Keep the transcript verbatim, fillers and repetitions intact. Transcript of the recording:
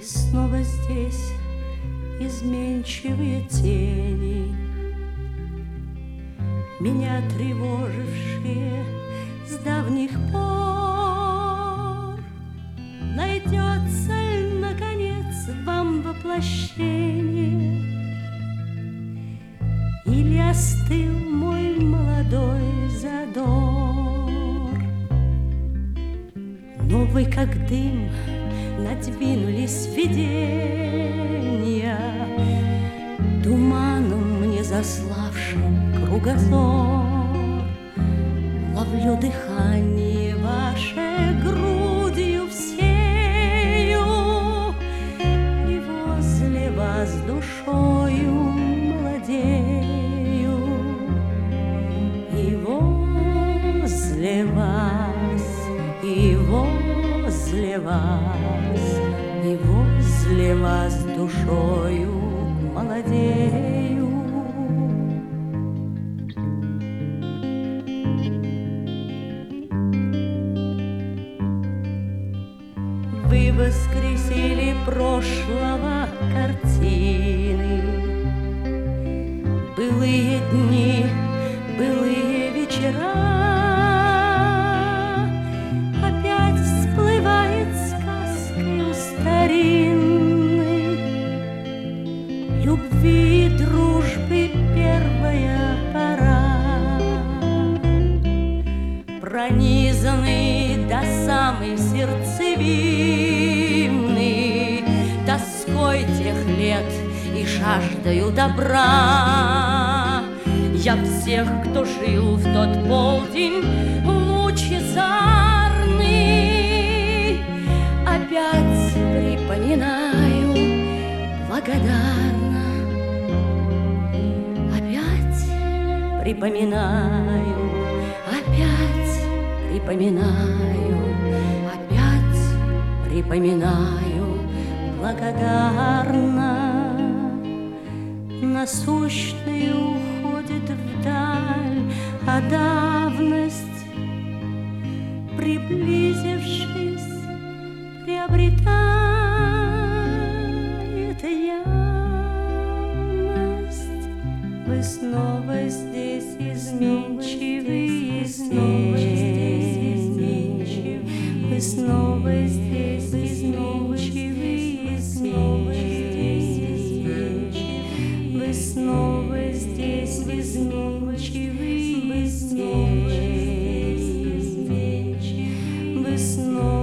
снова здесь, изменчивые тени, меня тревожившие с давних пор. Найдется ли, наконец, вам воплощение, или остыл мой молодой задор? Но вы, как дым, надвинулись видения, туманом мне заславшим кругозор. Ловлю дыхание ваше грудью всею, и возле вас душою молодею, и возле вас, и возле вас, и возле вас душою молодею. Вы воскресили прошлого картины, былые дни, былые вечера. Опять всплывает сказкою старинной любви и дружбы первая пора, пронизанный до самой сердцевины тоской тех лет и жаждою добра. Я всех, кто жил в тот полдень лучезарный, опять припоминаю благодарно, опять припоминаю, опять припоминаю, опять припоминаю благодарно. Насущный уходит вдаль, а давность, приблизившись, приобретает явность. Вы снова здесь, изменчивые тени, вы снова здесь, изменчивые тени, вы снова здесь, изменчивые тени, вы снова